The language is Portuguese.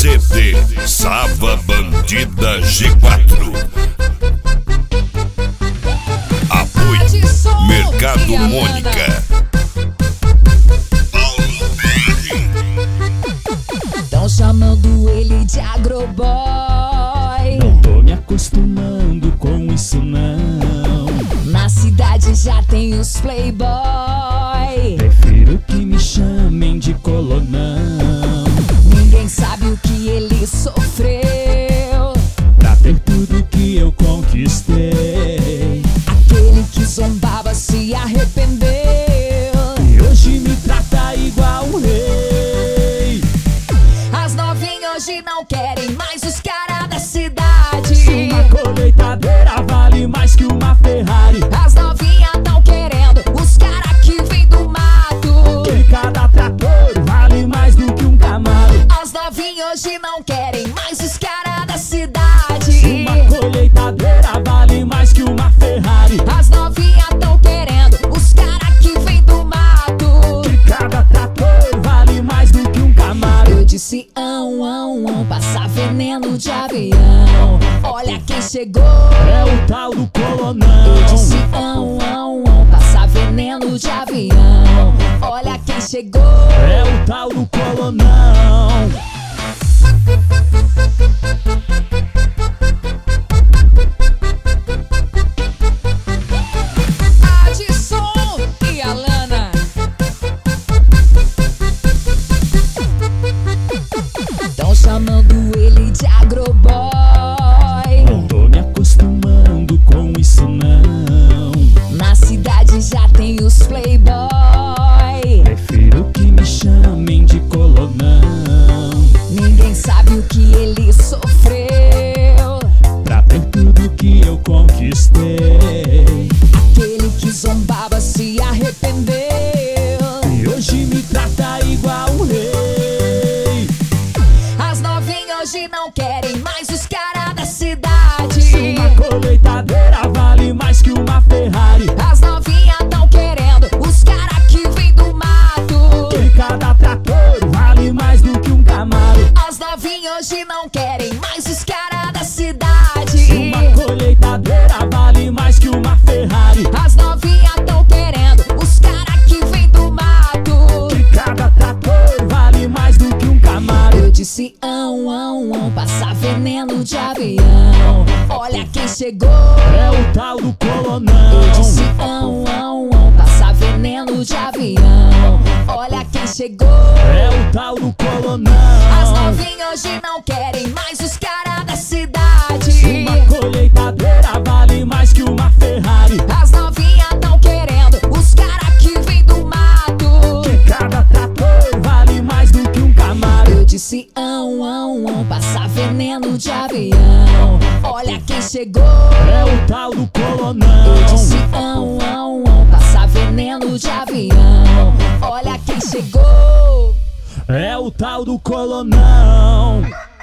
CD Sava Bandida G4. Apoio Mercado Mônica. Tão chamando ele de agroboy. Não tô me acostumando com isso não. Na cidade já tem os playboy. Prefiro que me chamem de colonão. Ninguém sabe o que ele sofreu Pra ter tudo que eu conquistei. Aquele que zombava se arrependeu. E hoje me trata igual um rei. As novinhas hoje não querem mais os caras da cidade. Uma colheitadeira vale mais que uma Ferrari. As novinhas tão querendo os caras que vem do mato. Que cada trator vale mais do que um Camaro. As novinhas hoje não querem mais os caras da cidade. Uma colheitadeira vale mais que uma Ferrari. As novinhas tão querendo os caras que vem do mato. Que cada trator vale mais do que um Camaro. Eu disse passar veneno de avião. Olha quem chegou. É o tal do colonão. Eu disse passar veneno de avião. Olha quem chegou. É o tal do colonão. Adson e Alana. Tão chamando ele de agroboy. Não tô me acostumando com isso não. Na cidade já tem os playboy. Prefiro que me chamem de colonão. Ninguém sabe o que ele sofreu Pra ter tudo que eu conquistei. Aquele que zombava se arrependeu. E hoje me trata igual um rei. As novinhas hoje não querem mais os caras da cidade. Uma colheitadeira vale mais que uma Ferrari. As novinhas tão querendo os caras que vem do mato. Que cada trator vale mais do que um Camaro. As novinhas hoje não querem mais os caras da cidade. Uma colheitadeira vale mais que uma Ferrari. As novinhas tão querendo os caras que vem do mato. Que cada trator vale mais do que um Camaro. Eu disse passar veneno de avião. Olha quem chegou. É o tal do colonão. Eu disse passar veneno de avião. Olha quem chegou. É o tal do colonão. As novinhas hoje não querem mais os caras da cidade. Uma colheitadeira vale mais que uma Ferrari. As novinhas tão querendo os caras que vem do mato. Que cada trator vale mais do que um Camaro. Eu disse passar veneno de avião. Olha quem chegou. É o tal do colonão. Eu disse passar veneno de avião. Olha quem chegou. É o tal do colonão.